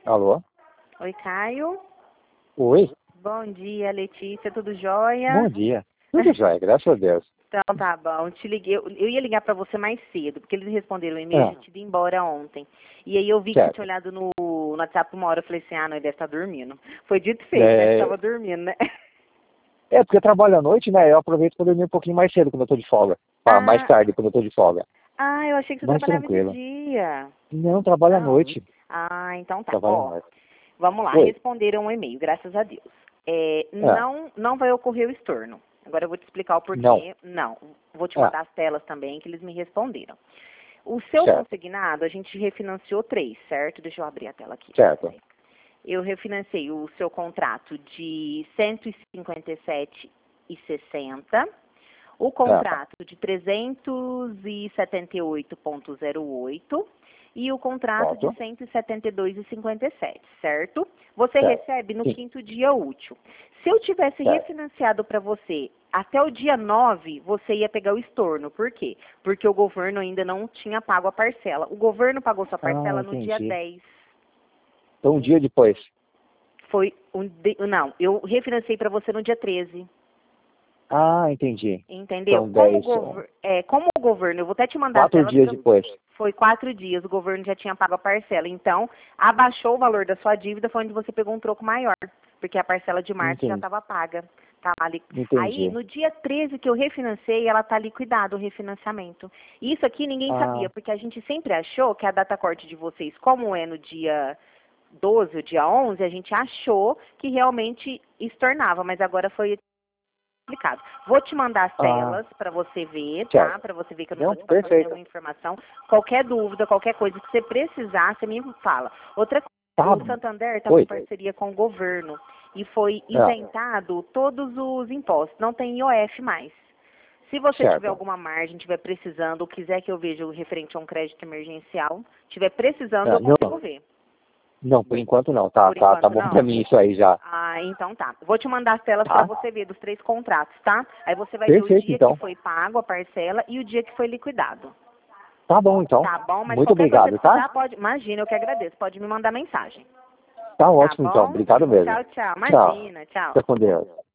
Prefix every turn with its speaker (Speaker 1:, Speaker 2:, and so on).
Speaker 1: Alô?
Speaker 2: Oi, Caio.
Speaker 1: Oi?
Speaker 2: Bom dia, Letícia. Tudo jóia?
Speaker 1: Bom dia. Tudo jóia, graças a Deus.
Speaker 2: Então tá bom. Te liguei. Eu ia ligar pra você mais cedo, porque eles responderam o e-mail, a
Speaker 1: Ah,
Speaker 2: gente ia embora ontem. E aí eu vi que você tinha
Speaker 1: certo.
Speaker 2: olhado no WhatsApp uma hora, eu falei assim, ah, não, ele deve estar dormindo. Foi dito e feito, né? Ele
Speaker 1: É,
Speaker 2: tava dormindo, né?
Speaker 1: porque eu trabalho à noite, né? Eu aproveito para dormir um pouquinho mais cedo quando eu tô de folga. Ah, mais
Speaker 2: Ah,
Speaker 1: tarde quando eu tô de folga.
Speaker 2: eu achei que você
Speaker 1: Mais
Speaker 2: trabalhava de
Speaker 1: tranquilo.
Speaker 2: dia.
Speaker 1: Não, trabalho à
Speaker 2: Não.
Speaker 1: noite.
Speaker 2: Ah, então tá.
Speaker 1: Trabalho à
Speaker 2: Ó,
Speaker 1: noite.
Speaker 2: vamos lá.
Speaker 1: Oi.
Speaker 2: Responderam o e-mail, graças a Deus.
Speaker 1: Ah,
Speaker 2: Não vai ocorrer o estorno. Agora eu vou te explicar o
Speaker 1: não.
Speaker 2: porquê. Não. Vou te
Speaker 1: Ah,
Speaker 2: mandar as telas também, que eles me responderam. O seu
Speaker 1: certo,
Speaker 2: consignado, a gente refinanciou 3, certo? Deixa eu abrir a tela aqui.
Speaker 1: certo.
Speaker 2: Eu refinanciei o seu contrato de 157,60, o
Speaker 1: Ah,
Speaker 2: contrato de 378,08 e o contrato de
Speaker 1: certo,
Speaker 2: 172,57, certo? Você
Speaker 1: certo.
Speaker 2: recebe no
Speaker 1: Sim,
Speaker 2: quinto dia útil. Se eu tivesse
Speaker 1: certo.
Speaker 2: refinanciado para você até o dia 9, você ia pegar o estorno. Por quê? Porque o governo ainda não tinha pago a parcela. O governo pagou sua
Speaker 1: Ah,
Speaker 2: parcela no dia
Speaker 1: entendi.
Speaker 2: 10.
Speaker 1: Então, um dia depois.
Speaker 2: Não, eu refinanciei para você no dia 13.
Speaker 1: Ah, entendi.
Speaker 2: Entendeu?
Speaker 1: Então, 10,
Speaker 2: Como o governo, eu vou até te mandar as
Speaker 1: 4
Speaker 2: telas
Speaker 1: dias
Speaker 2: para
Speaker 1: depois.
Speaker 2: foi 4 dias, o governo já tinha pago a parcela. Então, abaixou o valor da sua dívida, foi onde você pegou um troco maior, porque a parcela de março já
Speaker 1: Entendi.
Speaker 2: estava paga. Tá lá, aí,
Speaker 1: Entendi.
Speaker 2: no dia 13 que eu refinanciei, ela está liquidada, o refinanciamento. Isso aqui ninguém
Speaker 1: Ah,
Speaker 2: sabia, porque a gente sempre achou que a data corte de vocês, como é no dia 12, o dia 11, a gente achou que realmente estornava, mas agora foi explicado. Vou te mandar as
Speaker 1: ah,
Speaker 2: telas para você ver, tá?
Speaker 1: certo.
Speaker 2: Para você ver que eu não
Speaker 1: Não,
Speaker 2: estou te passando
Speaker 1: perfeito.
Speaker 2: nenhuma informação. Qualquer dúvida, qualquer coisa que você precisar, você me fala. Outra coisa,
Speaker 1: Tá.
Speaker 2: o Santander está com
Speaker 1: Oi.
Speaker 2: parceria com o governo e foi
Speaker 1: Ah,
Speaker 2: isentado todos os impostos. Não tem IOF mais. Se você tiver
Speaker 1: certo.
Speaker 2: alguma margem, tiver precisando, ou quiser que eu veja o referente a um crédito emergencial, tiver precisando,
Speaker 1: Ah,
Speaker 2: eu consigo
Speaker 1: não,
Speaker 2: ver.
Speaker 1: não, por enquanto não. Tá,
Speaker 2: Por
Speaker 1: tá, tá
Speaker 2: enquanto,
Speaker 1: bom pra
Speaker 2: não?
Speaker 1: mim isso aí já.
Speaker 2: Ah, então tá. Vou te mandar as telas para
Speaker 1: Tá?
Speaker 2: você ver dos 3 contratos, tá? Aí você vai ver o
Speaker 1: Perfeito,
Speaker 2: dia que
Speaker 1: então.
Speaker 2: foi pago a parcela e o dia que foi liquidado.
Speaker 1: Tá bom, então.
Speaker 2: Tá bom? Mas
Speaker 1: Muito
Speaker 2: qualquer coisa que
Speaker 1: obrigado,
Speaker 2: você
Speaker 1: tá?
Speaker 2: precisar, pode. Imagina, eu que agradeço. Pode me mandar mensagem.
Speaker 1: Tá
Speaker 2: Tá
Speaker 1: ótimo, então.
Speaker 2: bom?
Speaker 1: Obrigado mesmo.
Speaker 2: Tchau, tchau.
Speaker 1: Tchau.
Speaker 2: Imagina, tchau.
Speaker 1: Fica com Deus.